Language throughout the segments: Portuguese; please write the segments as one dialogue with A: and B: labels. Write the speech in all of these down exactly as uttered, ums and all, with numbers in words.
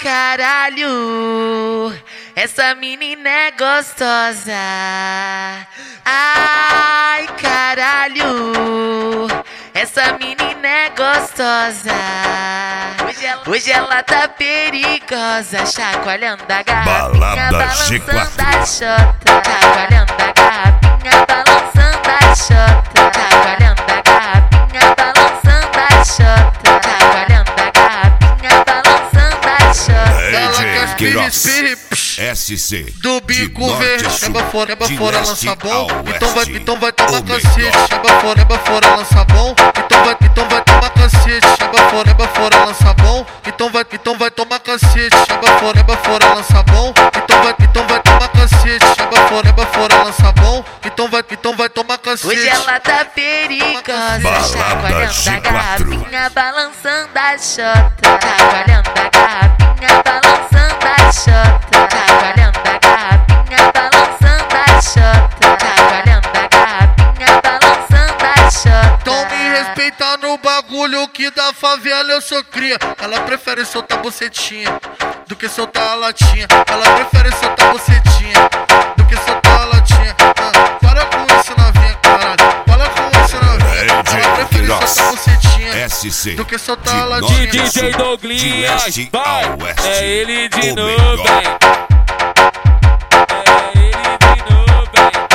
A: caralho, essa menina é gostosa. Ai, caralho, essa menina é gostosa. Hoje ela, hoje ela tá perigosa, chacoalhando a garrafinha, balançando a chota. Chacoalhando a garrafinha, balançando a chota. Chacoalhando a garrafinha, balançando a chota. Chacoalhando a garrafinha, balançando a chota.
B: Ela quer Queiroz, S C
C: do bico verde, chama fora, chama fora, lança bom. Então vai, então vai tomar cacete. Chama fora, chama fora, lança bom. Então vai, então vai tomar cacete. Chama fora, chama fora, lança bom. Então vai, então vai tomar cacete. Chama fora, chama fora, lança bom. Então vai, então vai tomar cacete. Chama fora, chama fora, lança bom. Então vai, então vai tomar cacete.
A: Hoje ela tá perigosa, chacoalhando a garrafinha, balançando a chota. Chacoalhando a garrafinha, balançando a chota. Chacoalhando a garrafinha, balançando a chota. Chacoalhando a garrafinha, balançando a chota.
C: Então me respeita no bagulho que da favela eu sou cria. Ela prefere soltar bucetinha do que soltar a latinha. Ela prefere soltar bucetinha do que soltar a latinha. Ah, para com isso, novinha, caralho. Para com isso, novinha. Ela prefere soltar bucetinha
B: S C
C: do que soltar a latinha.
D: D J Douglinhas, vai, é ele de
B: o
D: novo,
B: melhor.
D: hein? É ele de novo, hein?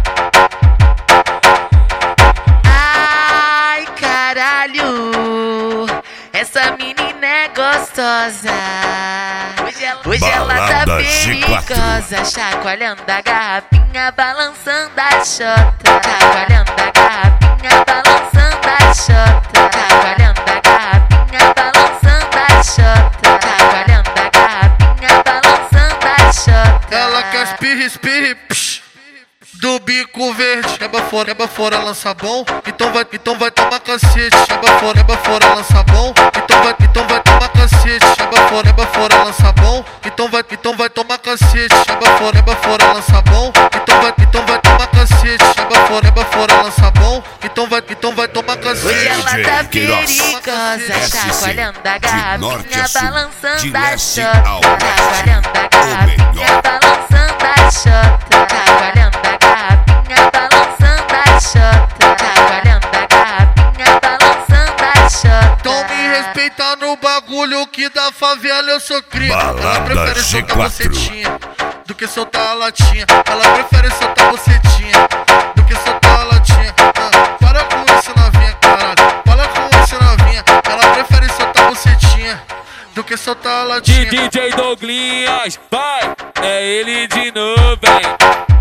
A: Ai, caralho, essa menina é gostosa. Hoje ela, hoje ela tá
B: Balada G quatro.
A: perigosa, chacoalhando a garrafinha, balançando a chota. Chacoalhando a garrafinha, balançando a chota. Chacoalhando a garrafinha, balançando a chota. Chacoalhando a garrafinha, balançando a chota.
C: Ela quer espirre, espirre, psh, do bico verde. Chama fora, chama fora, lança bom. Então vai, então vai tomar cacete. Chama fora, chama fora, lança bom. Então vai, então vai tomar cacete. Chama fora, chama fora, lança bom. Então vai, então vai tomar cacete. Chama fora, chama fora, lança bom. Então vai, então vai tomar cacete. Chama fora, chama fora, lança bom. Então vai, então vai tomar
A: Hoje
C: cacete.
A: ela
B: D J
A: tá
B: Queiroz,
A: perigosa,
B: S C,
A: chacoalhando a
B: de norte
A: garrafinha,
B: a sul, de
A: balançando a
B: leste
A: chota.
B: ao oeste,
A: Chacoalhando a
B: o
A: garrafinha,
B: melhor.
A: balançando a chota. Chacoalhando a garrafinha, balançando a chota. Chacoalhando a garrafinha, balançando a chota.
C: Então me respeita no bagulho que da favela eu sou cria. Ela
B: Balada
C: prefere
B: G
C: soltar
B: quatro.
C: bucetinha do que soltar a latinha. Ela prefere soltar bucetinha do que soltar a latinha. Ah, para com isso, novinha, caralho. Para com isso, novinha. Ela prefere soltar bucetinha do que soltar a latinha.
D: D J Douglinhas, vai, é ele de novo, hein?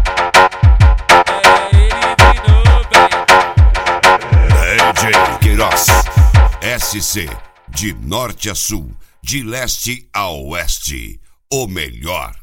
D: É ele de novo, hein?
B: D J Queiroz, S C, de norte a sul, de leste a oeste, o melhor.